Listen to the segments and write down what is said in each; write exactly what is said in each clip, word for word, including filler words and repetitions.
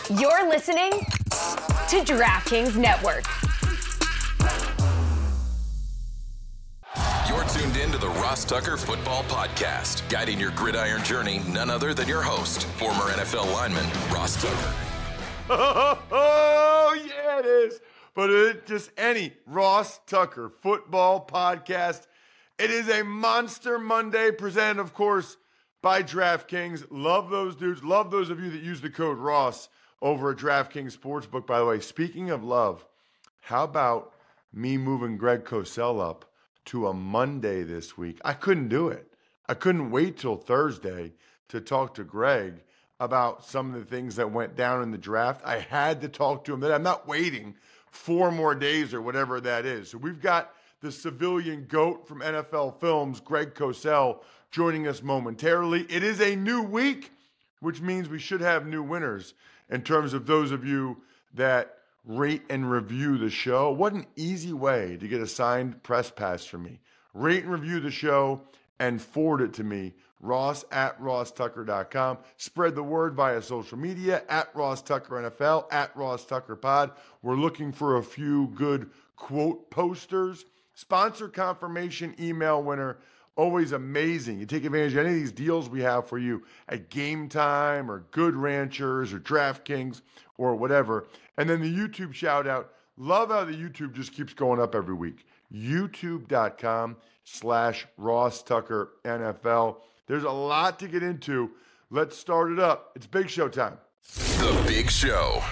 You're listening to DraftKings Network. You're tuned in to the Ross Tucker Football Podcast, guiding your gridiron journey, none other than your host, former N F L lineman, Ross Tucker. Oh, yeah, it is. But it's just any Ross Tucker Football Podcast. It is a Monster Monday presented, of course, by DraftKings. Love those dudes. Love those of you that use the code Ross over at DraftKings Sportsbook. By the way, speaking of love, how about me moving Greg Cosell up to a Monday this week? I couldn't do it. I couldn't wait till Thursday to talk to Greg about some of the things that went down in the draft. I had to talk to him. I'm not waiting four more days or whatever that is. So we've got the civilian GOAT from N F L Films, Greg Cosell, joining us momentarily. It is a new week, which means we should have new winners in terms of those of you that rate and review the show. What an easy way to get a signed press pass from me. Rate and review the show and forward it to me, Ross at ross tucker dot com. Spread the word via social media, at Ross Tucker N F L, at Ross Tucker Pod. We're looking for a few good quote posters. Sponsor confirmation email winner, always amazing. You take advantage of any of these deals we have for you at Game Time or Good Ranchers or DraftKings or whatever. And then the YouTube shout out. Love how the YouTube just keeps going up every week. YouTube.com slash Ross Tucker NFL. There's a lot to get into. Let's start it up. It's Big Show time. The Big Show.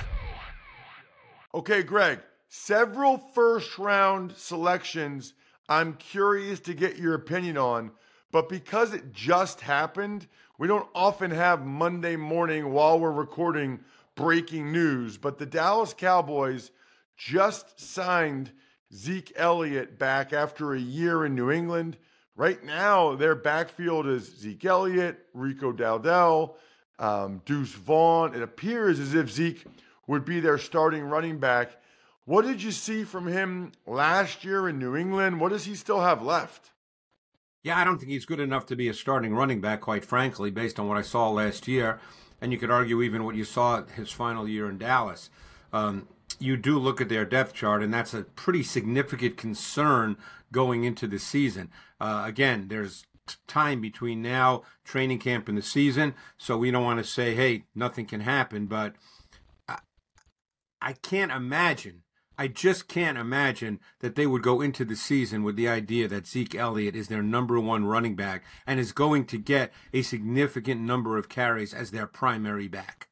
Okay, Greg, several first round selections I'm curious to get your opinion on, but because it just happened, we don't often have Monday morning while we're recording breaking news, but the Dallas Cowboys just signed Zeke Elliott back after a year in New England. Right now, their backfield is Zeke Elliott, Rico Dowdell, um, Deuce Vaughn. It appears as if Zeke would be their starting running back. What did you see from him last year in New England? What does he still have left? Yeah, I don't think he's good enough to be a starting running back, quite frankly, based on what I saw last year. And you could argue even what you saw his final year in Dallas. Um, you do look at their depth chart, and that's a pretty significant concern going into the season. Uh, again, there's t- time between now, training camp, and the season, so we don't want to say, hey, nothing can happen. But I, I can't imagine, I just can't imagine that they would go into the season with the idea that Zeke Elliott is their number one running back and is going to get a significant number of carries as their primary back.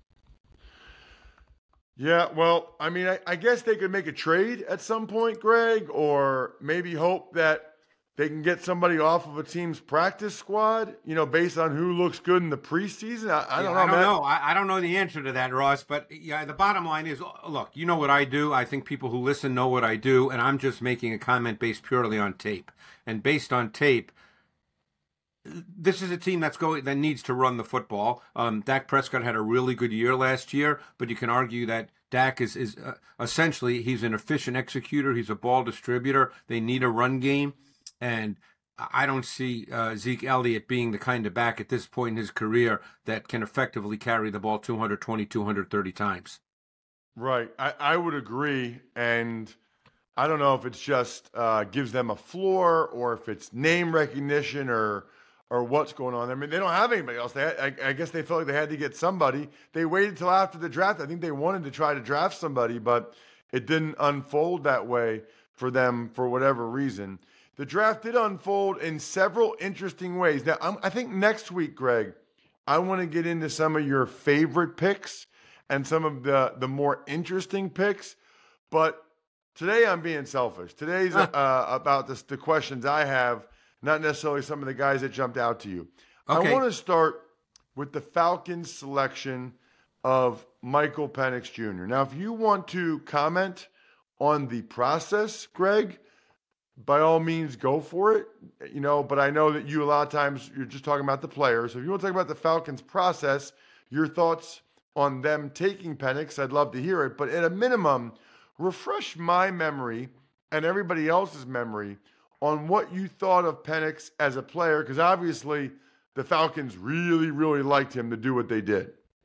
Yeah, well, I mean, I, I guess they could make a trade at some point, Greg, or maybe hope that they can get somebody off of a team's practice squad, you know, based on who looks good in the preseason. I, I don't yeah, know. I don't man. know. I, I don't know the answer to that, Ross. But yeah, the bottom line is, look, you know what I do. I think people who listen know what I do, and I'm just making a comment based purely on tape. And based on tape, this is a team that's going that needs to run the football. Um, Dak Prescott had a really good year last year, but you can argue that Dak is is uh, essentially he's an efficient executor. He's a ball distributor. They need a run game, and I don't see uh, Zeke Elliott being the kind of back at this point in his career that can effectively carry the ball two hundred twenty, two hundred thirty times. Right, I, I would agree, and I don't know if it's just uh, gives them a floor or if it's name recognition or. or what's going on. I mean, they don't have anybody else. They had, I, I guess they felt like they had to get somebody. They waited till after the draft. I think they wanted to try to draft somebody, but it didn't unfold that way for them for whatever reason. The draft did unfold in several interesting ways. Now, I'm, I think next week, Greg, I want to get into some of your favorite picks and some of the, the more interesting picks, but today I'm being selfish. Today's uh, about this, the questions I have, not necessarily some of the guys that jumped out to you. Okay. I want to start with the Falcons selection of Michael Penix Junior Now, if you want to comment on the process, Greg, by all means, go for it. You know, but I know that you a lot of times you're just talking about the players. So if you want to talk about the Falcons process, your thoughts on them taking Penix, I'd love to hear it. But at a minimum, refresh my memory and everybody else's memory on what you thought of Penix as a player, because obviously the Falcons really, really liked him to do what they did.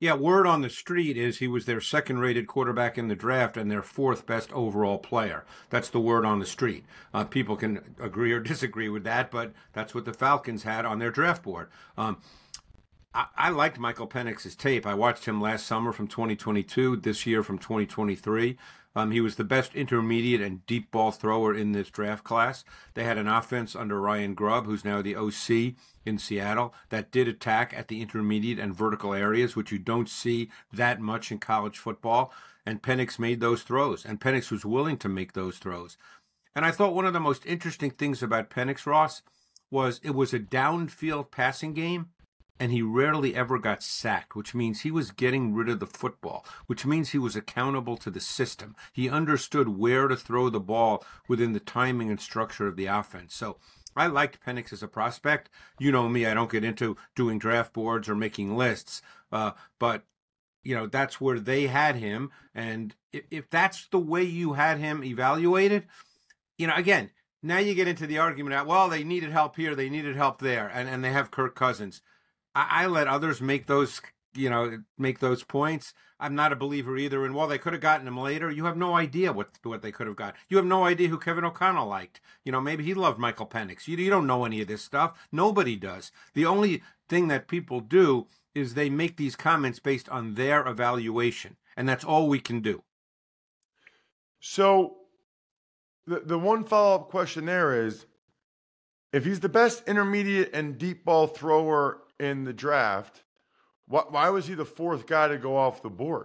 Yeah, word on the street is he was their second-rated quarterback in the draft and their fourth best overall player. That's the word on the street. Uh, people can agree or disagree with that, but that's what the Falcons had on their draft board. Um, I, I liked Michael Penix's tape. I watched him last summer from twenty twenty-two, this year from twenty twenty-three. Um, he was the best intermediate and deep ball thrower in this draft class. They had an offense under Ryan Grubb, who's now the O C in Seattle, that did attack at the intermediate and vertical areas, which you don't see that much in college football. And Penix made those throws, and Penix was willing to make those throws. And I thought one of the most interesting things about Penix, Ross, was it was a downfield passing game, and he rarely ever got sacked, which means he was getting rid of the football, which means he was accountable to the system. He understood where to throw the ball within the timing and structure of the offense. So I liked Penix as a prospect. You know me, I don't get into doing draft boards or making lists, uh, but you know that's where they had him. And if, if that's the way you had him evaluated, you know, again, now you get into the argument that, well, they needed help here, they needed help there, and, and they have Kirk Cousins. I, I let others make those, you know, make those points. I'm not a believer either. And while they could have gotten him later, you have no idea what what they could have got. You have no idea who Kevin O'Connell liked. You know, maybe he loved Michael Penix. You, you don't know any of this stuff. Nobody does. The only thing that people do is they make these comments based on their evaluation, and that's all we can do. So the the one follow-up question there is, if he's the best intermediate and deep ball thrower in the draft, why, why was he the fourth guy to go off the board?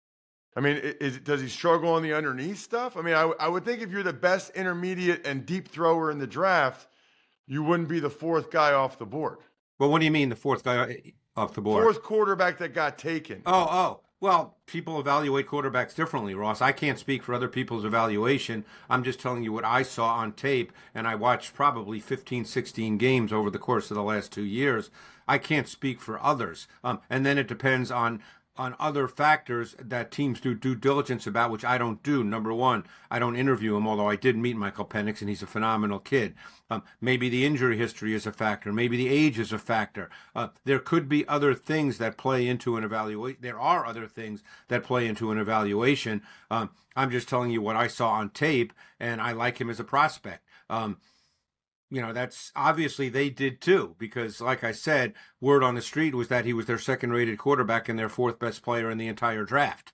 I mean, is, does he struggle on the underneath stuff? I mean, I, I would think if you're the best intermediate and deep thrower in the draft, you wouldn't be the fourth guy off the board. Well, what do you mean the fourth guy off the board? Fourth quarterback that got taken. Oh, oh. Well, people evaluate quarterbacks differently, Ross. I can't speak for other people's evaluation. I'm just telling you what I saw on tape, and I watched probably fifteen, sixteen games over the course of the last two years. I can't speak for others. Um, and then it depends on on other factors that teams do due diligence about, which I don't do. Number one, I don't interview him, although I did meet Michael Penix, and he's a phenomenal kid. Um, maybe the injury history is a factor. Maybe the age is a factor. Uh, there could be other things that play into an evaluation. There are other things that play into an evaluation. Um, I'm just telling you what I saw on tape, and I like him as a prospect. Um, You know, that's obviously they did too, because like I said, word on the street was that he was their second rated quarterback and their fourth best player in the entire draft.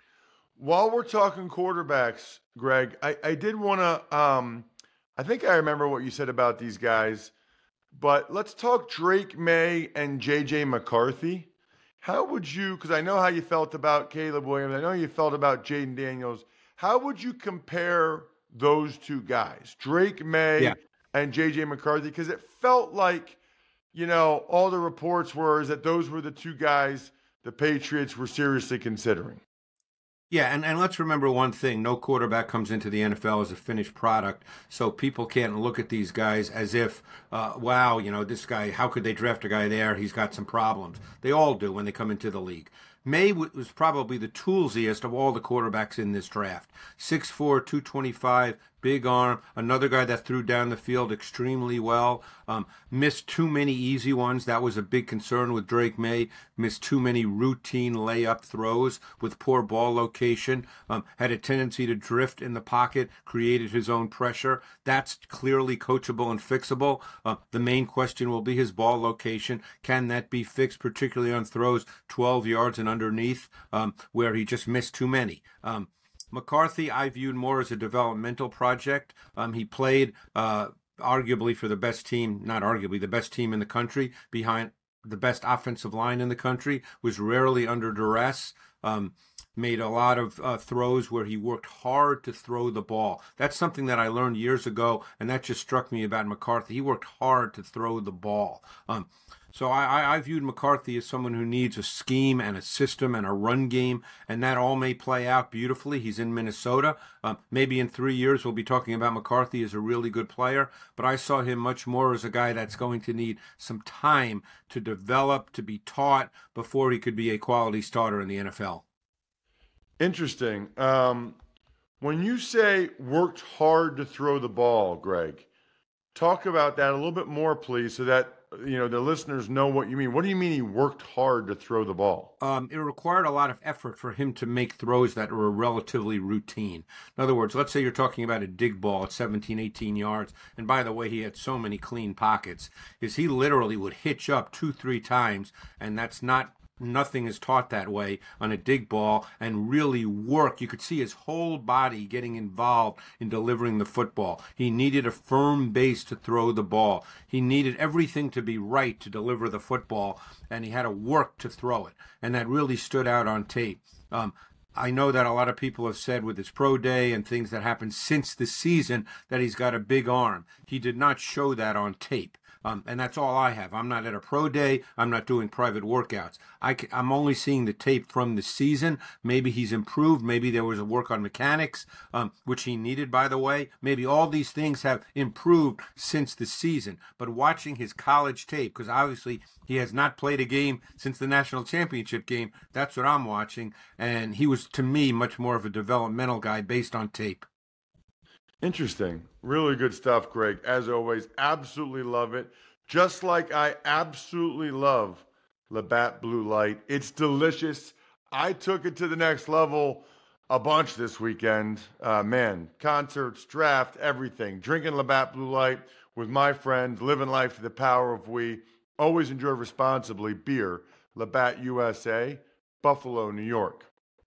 While we're talking quarterbacks, Greg, I, I did want to, um, I think I remember what you said about these guys, but let's talk Drake May and J J McCarthy. How would you, because I know how you felt about Caleb Williams, I know you felt about Jaden Daniels. How would you compare those two guys, Drake May yeah. and J J McCarthy? Because it felt like, you know, all the reports were is that those were the two guys the Patriots were seriously considering. Yeah, and, and let's remember one thing. No quarterback comes into the N F L as a finished product, so people can't look at these guys as if, uh, wow, you know, this guy, how could they draft a guy there? He's got some problems. They all do when they come into the league. May was probably the toolsiest of all the quarterbacks in this draft. six four, two twenty-five, big arm, another guy that threw down the field extremely well. Um, missed too many easy ones. That was a big concern with Drake May. Missed too many routine layup throws with poor ball location. Um, had a tendency to drift in the pocket, created his own pressure. That's clearly coachable and fixable. Uh, the main question will be his ball location. Can that be fixed, particularly on throws twelve yards and underneath, um, where he just missed too many? Um, McCarthy, I viewed more as a developmental project. Um, he played uh, arguably for the best team, not arguably, the best team in the country, behind the best offensive line in the country, was rarely under duress, um, made a lot of uh, throws where he worked hard to throw the ball. That's something that I learned years ago, and that just struck me about McCarthy. He worked hard to throw the ball. Um, So I, I viewed McCarthy as someone who needs a scheme and a system and a run game, and that all may play out beautifully. He's in Minnesota. Um, maybe in three years we'll be talking about McCarthy as a really good player, but I saw him much more as a guy that's going to need some time to develop, to be taught, before he could be a quality starter in the N F L. Interesting. Um, when you say worked hard to throw the ball, Greg, talk about that a little bit more, please, so that you know, the listeners know what you mean. What do you mean he worked hard to throw the ball? Um, it required a lot of effort for him to make throws that were relatively routine. In other words, let's say you're talking about a dig ball at seventeen, eighteen yards, and by the way, he had so many clean pockets, is he literally would hitch up two, three times, and that's not nothing is taught that way on a dig ball, and really work. You could see his whole body getting involved in delivering the football. He needed a firm base to throw the ball. He needed everything to be right to deliver the football, and he had to work to throw it. And that really stood out on tape. Um, I know that a lot of people have said with his pro day and things that happened since the season that he's got a big arm. He did not show that on tape. Um, and that's all I have. I'm not at a pro day. I'm not doing private workouts. I c- I'm only seeing the tape from the season. Maybe he's improved. Maybe there was a work on mechanics, um, which he needed, by the way. Maybe all these things have improved since the season. But watching his college tape, because obviously he has not played a game since the national championship game, that's what I'm watching. And he was, to me, much more of a developmental guy based on tape. Interesting. Really good stuff, Greg. As always, absolutely love it. Just like I absolutely love Labatt Blue Light. It's delicious. I took it to the next level a bunch this weekend. Uh, man, concerts, draft, everything. Drinking Labatt Blue Light with my friends, living life to the power of we. Always enjoy responsibly. Beer, Labatt U S A, Buffalo, New York.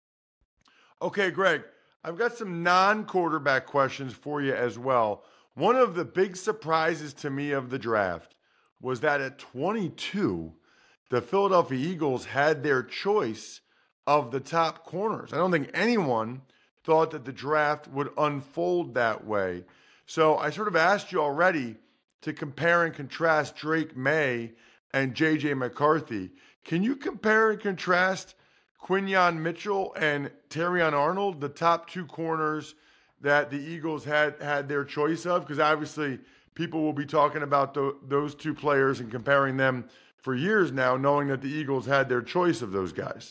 Okay, Greg. I've got some non-quarterback questions for you as well. One of the big surprises to me of the draft was that at twenty-two, the Philadelphia Eagles had their choice of the top corners. I don't think anyone thought that the draft would unfold that way. So I sort of asked you already to compare and contrast Drake May and J J McCarthy. Can you compare and contrast Quinyon Mitchell and Terrion Arnold, the top two corners that the Eagles had had their choice of? Because obviously people will be talking about the, those two players and comparing them for years now, knowing that the Eagles had their choice of those guys.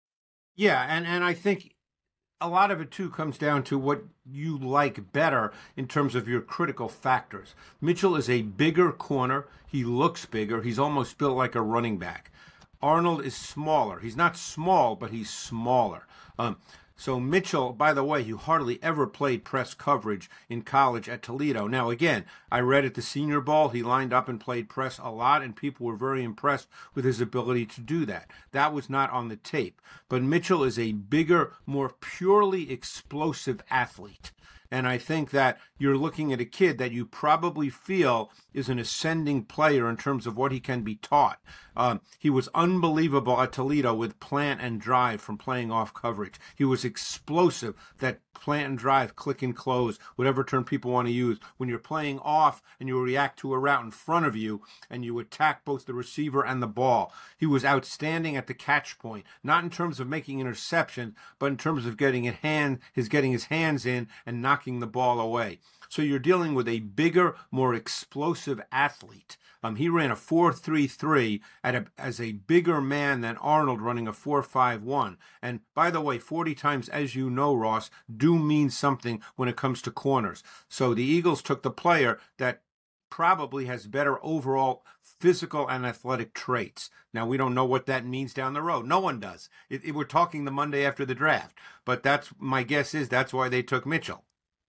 Yeah, and, and I think a lot of it, too, comes down to what you like better in terms of your critical factors. Mitchell is a bigger corner. He looks bigger. He's almost built like a running back. Arnold is smaller. He's not small, but he's smaller. Um, so Mitchell, by the way, he hardly ever played press coverage in college at Toledo. Now, again, I read at the Senior Bowl, he lined up and played press a lot, and people were very impressed with his ability to do that. That was not on the tape. But Mitchell is a bigger, more purely explosive athlete. And I think that you're looking at a kid that you probably feel is an ascending player in terms of what he can be taught. Um, he was unbelievable at Toledo with plant and drive from playing off coverage. He was explosive, that plant and drive, click and close, whatever term people want to use. When you're playing off and you react to a route in front of you and you attack both the receiver and the ball. He was outstanding at the catch point, not in terms of making interceptions, but in terms of getting it hand, his getting his hands in and knocking the ball away. So you're dealing with a bigger, more explosive athlete. Um, he ran a four three three at a, as a bigger man than Arnold running a four five one. And by the way, forty times, as you know, Ross, do mean something when it comes to corners. So the Eagles took the player that probably has better overall physical and athletic traits. Now, we don't know what that means down the road. No one does. It, it, we're talking the Monday after the draft. But that's my guess is that's why they took Mitchell.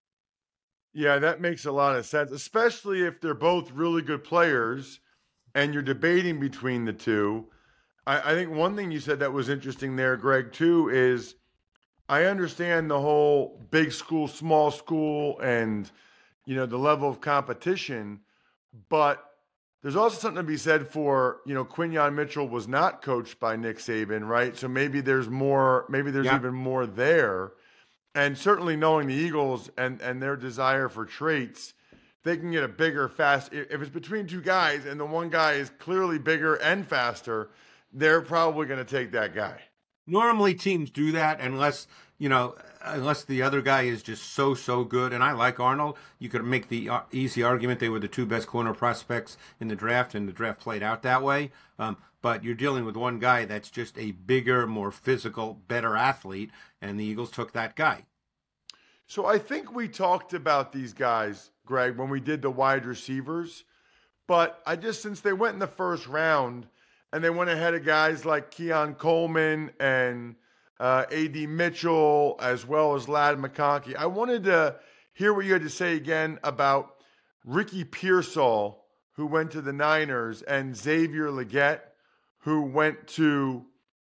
Yeah, that makes a lot of sense, especially if they're both really good players and you're debating between the two. I, I think one thing you said that was interesting there, Greg, too, is I understand the whole big school, small school, and, you know, the level of competition, but there's also something to be said for, you know, Quinyon Mitchell was not coached by Nick Saban, right? So maybe there's more, maybe there's yeah. even more there. And certainly knowing the Eagles and, and their desire for traits, they can get a bigger, fast. If it's between two guys and the one guy is clearly bigger and faster, they're probably going to take that guy. Normally teams do that unless, you know, unless the other guy is just so, so good. And I like Arnold. You could make the easy argument they were the two best corner prospects in the draft, and the draft played out that way. Um, but you're dealing with one guy that's just a bigger, more physical, better athlete, and the Eagles took that guy. So I think we talked about these guys, Greg, when we did the wide receivers. But I just, since they went in the first round and they went ahead of guys like Keon Coleman and uh, A D Mitchell, as well as Ladd McConkey, I wanted to hear what you had to say again about Ricky Pearsall, who went to the Niners, and Xavier Legette, who went to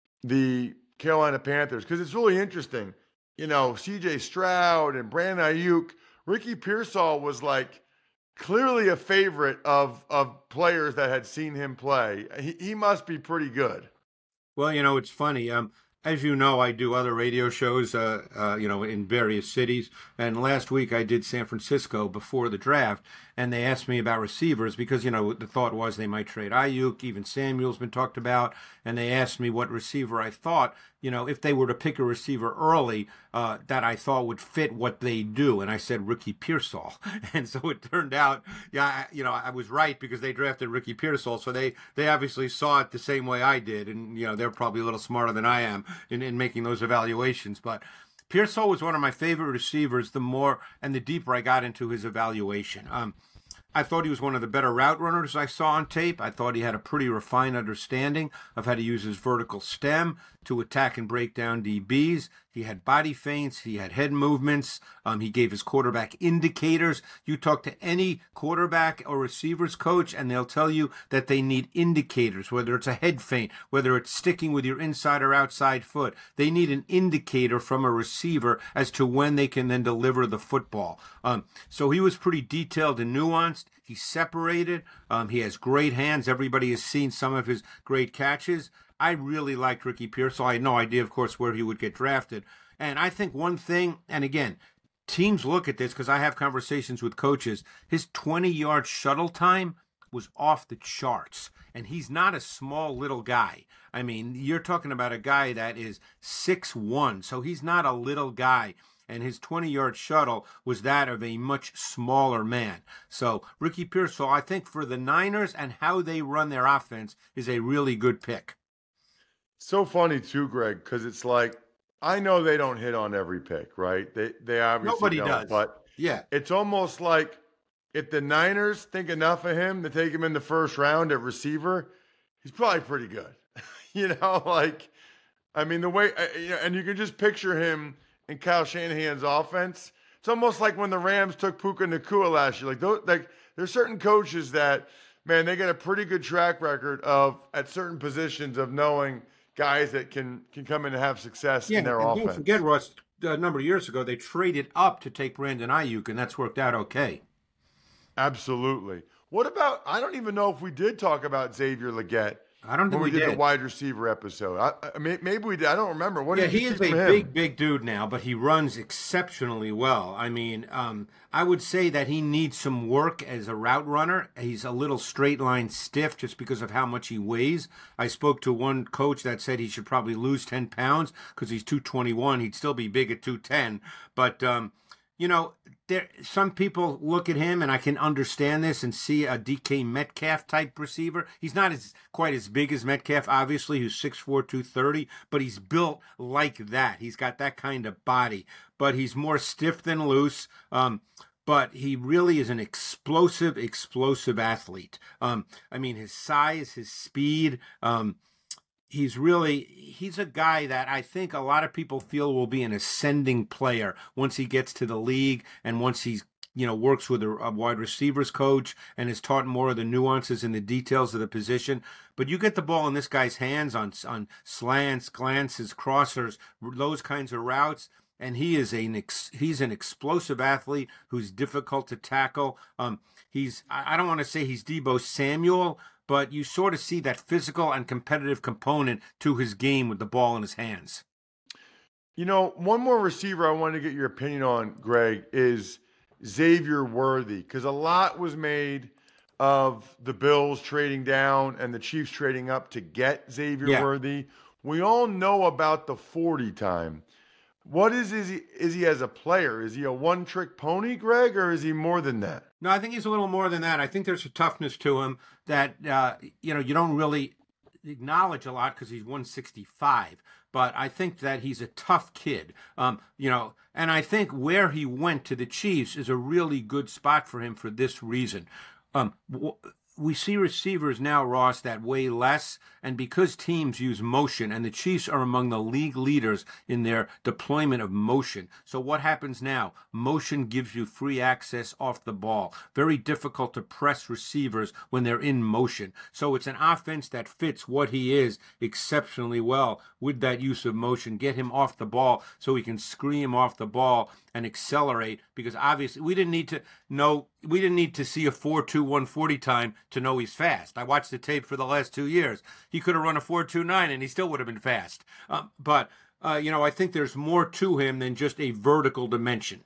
the Carolina Panthers. Because it's really interesting. You know, C J Stroud and Brandon Ayuk, Ricky Pearsall was like clearly a favorite of of players that had seen him play. He, he must be pretty good. Well, you know, it's funny. Um, as you know, I do other radio shows, uh, uh, you know, in various cities. And last week I did San Francisco before the draft, and they asked me about receivers because, you know, the thought was they might trade Ayuk, even Samuel's been talked about, and they asked me what receiver I thought, you know, if they were to pick a receiver early, uh, that I thought would fit what they do. And I said Ricky Pearsall. And so it turned out, yeah, I, you know, I was right because they drafted Ricky Pearsall. So they, they obviously saw it the same way I did. And, you know, they're probably a little smarter than I am in, in making those evaluations. But Pearsall was one of my favorite receivers the more and the deeper I got into his evaluation. Um, I thought he was one of the better route runners I saw on tape. I thought he had a pretty refined understanding of how to use his vertical stem to attack and break down D Bs. He had body feints. He had head movements. Um, he gave his quarterback indicators. You talk to any quarterback or receivers coach, and they'll tell you that they need indicators, whether it's a head feint, whether it's sticking with your inside or outside foot. They need an indicator from a receiver as to when they can then deliver the football. Um, so he was pretty detailed and nuanced. He's separated. Um, he has great hands. Everybody has seen some of his great catches. I really liked Ricky Pearsall. I had no idea, of course, where he would get drafted. And I think one thing, and again, teams look at this because I have conversations with coaches, his twenty-yard shuttle time was off the charts. And he's not a small little guy. I mean, you're talking about a guy that is six one, so he's not a little guy. And his twenty-yard shuttle was that of a much smaller man. So Ricky Pearsall, I think for the Niners and how they run their offense, is a really good pick. So funny too, Greg, because it's like, I know they don't hit on every pick, right? They they obviously Nobody don't, does. But yeah, it's almost like if the Niners think enough of him to take him in the first round at receiver, he's probably pretty good. you know, like, I mean, the way, you know, and you can just picture him in Kyle Shanahan's offense. It's almost like when the Rams took Puka Nacua last year. Like, those, like there's certain coaches that, man, they get a pretty good track record of, at certain positions, of knowing guys that can can come in and have success yeah, in their and offense. Don't forget, Russ, a number of years ago, they traded up to take Brandon Ayuk, and that's worked out okay. Absolutely. What about, I don't even know if we did talk about Xavier Legette. I don't think when we, we did did the wide receiver episode. I, I mean, maybe we did. I don't remember. What yeah, did you he is see a from him? big, big dude now, but he runs exceptionally well. I mean, um, I would say that he needs some work as a route runner. He's a little straight line stiff just because of how much he weighs. I spoke to one coach that said he should probably lose ten pounds because he's two twenty-one. He'd still be big at two ten. But, um, you know, there, some people look at him, and I can understand this and see a D K Metcalf type receiver. He's not as quite as big as Metcalf, obviously, who's six four, two thirty, but he's built like that. He's got that kind of body, but he's more stiff than loose. Um, but he really is an explosive, explosive athlete. Um, I mean, his size, his speed, um, He's really, he's a guy that I think a lot of people feel will be an ascending player once he gets to the league and once he's, you know, works with a, a wide receivers coach and is taught more of the nuances and the details of the position. But you get the ball in this guy's hands on, on slants, glances, crossers, those kinds of routes. And he is an ex, he's an explosive athlete who's difficult to tackle. Um, he's, I don't want to say he's Deebo Samuel, but you sort of see that physical and competitive component to his game with the ball in his hands. You know, one more receiver I wanted to get your opinion on, Greg, is Xavier Worthy, because a lot was made of the Bills trading down and the Chiefs trading up to get Xavier Yeah. Worthy. We all know about the forty time. What is, is he is he as a player? Is he a one-trick pony, Greg, or is he more than that? No, I think he's a little more than that. I think there's a toughness to him that, uh, you know, you don't really acknowledge a lot because he's one sixty-five. But I think that he's a tough kid, um, you know, and I think where he went to the Chiefs is a really good spot for him for this reason. Um, w- we see receivers now, Ross, that weigh less, and because teams use motion, and the Chiefs are among the league leaders in their deployment of motion. So what happens now? Motion gives you free access off the ball. Very difficult to press receivers when they're in motion. So it's an offense that fits what he is exceptionally well with that use of motion. Get him off the ball so he can scream off the ball and accelerate, because obviously we didn't need to know, we didn't need to see a four two one forty time to know he's fast. I watched the tape for the last two years. He could have run a four two nine and he still would have been fast. Uh, but, uh, you know, I think there's more to him than just a vertical dimension.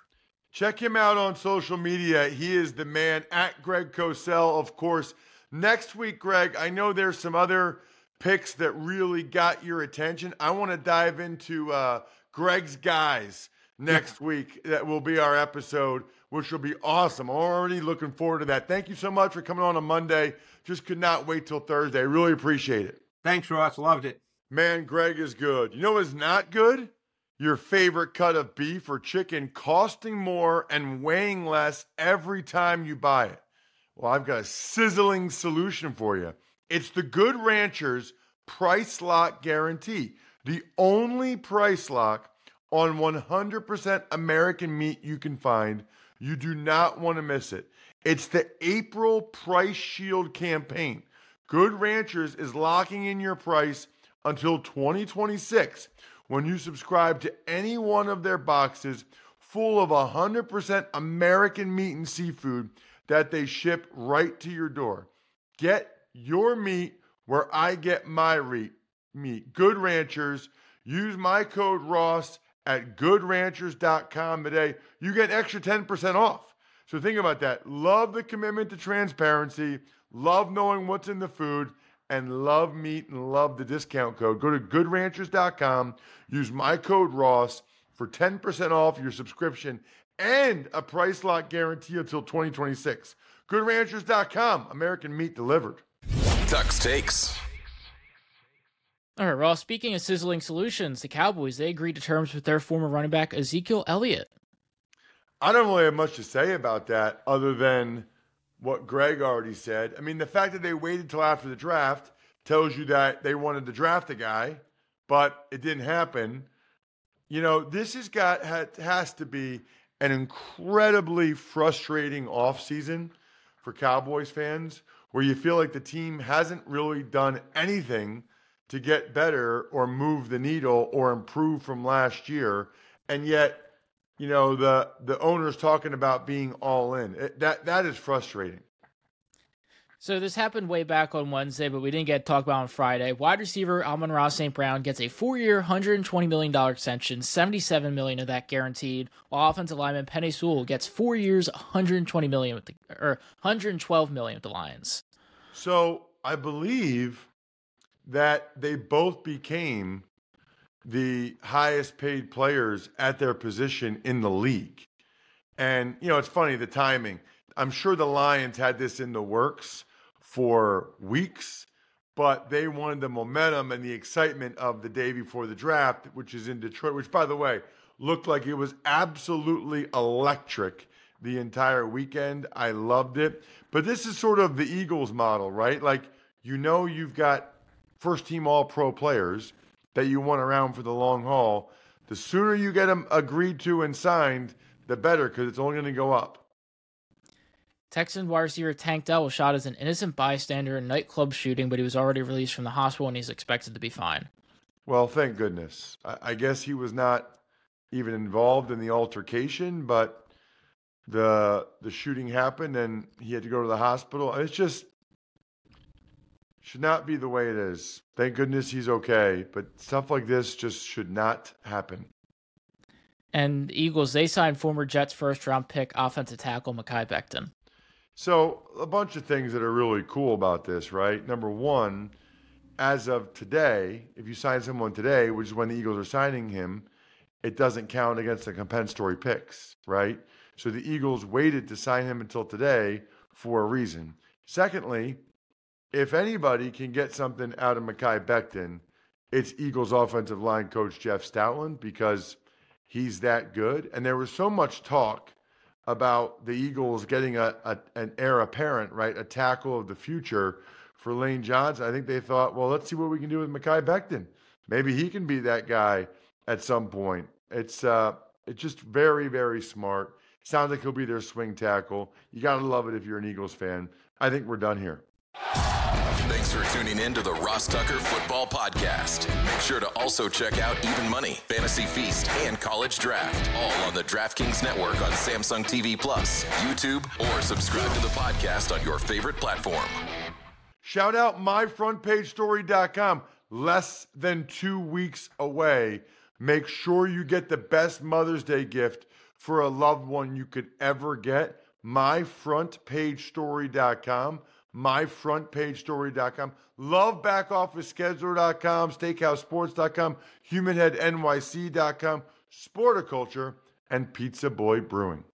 Check him out on social media. He is the man, at Greg Cosell, of course. Next week, Greg, I know there's some other picks that really got your attention. I want to dive into uh, Greg's guys next week. That will be our episode, which will be awesome. I'm already looking forward to that. Thank you so much for coming on a Monday. Just could not wait till Thursday. Really appreciate it. Thanks, Ross. Loved it. Man, Greg is good. You know what's not good? Your favorite cut of beef or chicken costing more and weighing less every time you buy it. Well, I've got a sizzling solution for you. It's the Good Ranchers Price Lock Guarantee. The only price lock on one hundred percent American meat you can find. You do not want to miss it. It's the April Price Shield campaign. Good Ranchers is locking in your price until twenty twenty-six when you subscribe to any one of their boxes full of one hundred percent American meat and seafood that they ship right to your door. Get your meat where I get my re- meat. Good Ranchers. Use my code Ross at good ranchers dot com today. You get an extra ten percent off. So think about that. Love the commitment to transparency, love knowing what's in the food, and love meat and love the discount code. Go to good ranchers dot com. Use my code Ross for ten percent off your subscription and a price lock guarantee until twenty twenty-six. good ranchers dot com. American meat delivered. Tuck's Takes. All right, Ross, speaking of sizzling solutions, the Cowboys, they agreed to terms with their former running back, Ezekiel Elliott. I don't really have much to say about that other than what Greg already said. I mean, the fact that they waited till after the draft tells you that they wanted to draft a guy, but it didn't happen. You know, this has got has to be an incredibly frustrating offseason for Cowboys fans, where you feel like the team hasn't really done anything to get better or move the needle or improve from last year. And yet, you know, the, the owner's talking about being all in. It, that that is frustrating. So this happened way back on Wednesday, but we didn't get to talk about it on Friday. Wide receiver Amon-Ra Saint Brown gets a four-year, one hundred twenty million dollars extension, seventy-seven million dollars of that guaranteed, while offensive lineman Penei Sewell gets four years, one hundred twenty million dollars with the, or one hundred twelve million dollars with the Lions. So I believe that they both became the highest paid players at their position in the league. And, you know, it's funny, the timing. I'm sure the Lions had this in the works for weeks, but they wanted the momentum and the excitement of the day before the draft, which is in Detroit, which, by the way, looked like it was absolutely electric the entire weekend. I loved it. But this is sort of the Eagles model, right? Like, you know, you've got first-team all-pro players that you want around for the long haul. The sooner you get them agreed to and signed, the better, because it's only going to go up. Texans wide receiver Tank Dell was shot as an innocent bystander in a nightclub shooting, but he was already released from the hospital and he's expected to be fine. Well, thank goodness. I, I guess he was not even involved in the altercation, but the the shooting happened and he had to go to the hospital. It's just should not be the way it is. Thank goodness he's okay, but stuff like this just should not happen. And the Eagles, they signed former Jets first-round pick offensive tackle Mekhi Becton. So a bunch of things that are really cool about this, right? Number one, as of today, if you sign someone today, which is when the Eagles are signing him, it doesn't count against the compensatory picks, right? So the Eagles waited to sign him until today for a reason. Secondly, if anybody can get something out of Mekhi Becton, it's Eagles offensive line coach Jeff Stoutland, because he's that good. And there was so much talk about the Eagles getting a, a an heir apparent, right? A tackle of the future for Lane Johnson. I think they thought, well, let's see what we can do with Mekhi Becton. Maybe he can be that guy at some point. It's uh, it's just very, very smart. Sounds like he'll be their swing tackle. You got to love it if you're an Eagles fan. I think we're done here. Thanks for tuning in to the Ross Tucker Football Podcast. Make sure to also check out Even Money, Fantasy Feast, and College Draft, all on the DraftKings Network on Samsung T V Plus, YouTube, or subscribe to the podcast on your favorite platform. Shout out my front page story dot com. Less than two weeks away. Make sure you get the best Mother's Day gift for a loved one you could ever get. my front page story dot com. my front page story dot com. Love back office scheduler dot com, steakhouse sports dot com, human head N Y C dot com, Sporticulture, and Pizza Boy Brewing.